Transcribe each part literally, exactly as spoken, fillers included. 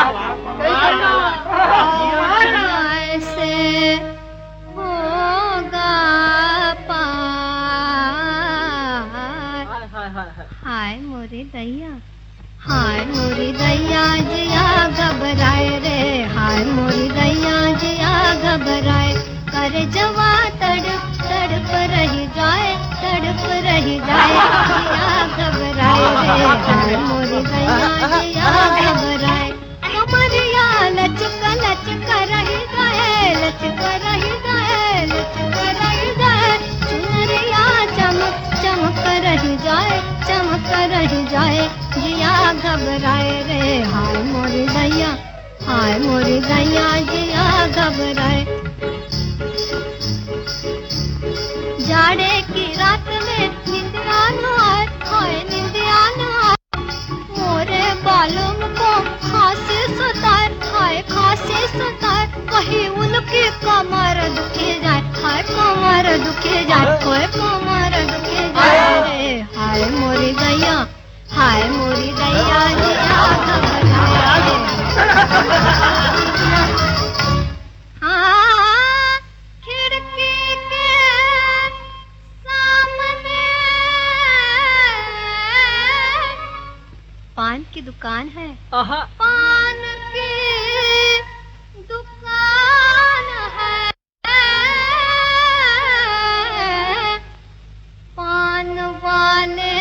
ऐसे होगा पार। हाय मोरी दैया, हाय मोरी दैया जिया घबराए रे, हाय मोरी दैया जिया घबराए। कर जवा तड़प तड़प रही जाए, तड़प रही जाए, जिया घबराए रे, हाय मोरी दैया जिया घबराए। कमरिया लचक लचक रही जाए, लचक रही जाए, लचक रही जाए, चुनरिया चमक चमक रही जाए, चमक रही जाए, जिया घबराए रे, हाय मोरी दैया, हाय मोरी दैया जिया घबराए। जाड़े की रात में निंदिया न आए, हाय निंदिया न आए, मोरे बालों को खांसी सताए, हाय खांसी सताए, कहीं उनकी कमर दुखी जाए, हाय कमर दुखी जाए, हाय कमर दुखी जाए रे, हाय मोरी दैया, हाय मोरी दैया जिया घबराए। हाँ, खिड़की के सामने पान की दुकान है, पान की दुकान है, पान वाले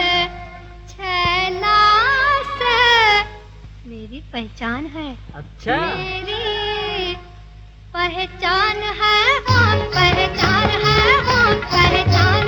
छैला से मेरी पहचान है। अच्छा, मेरी पहचान है, हाँ पहचान है, हाँ पहचान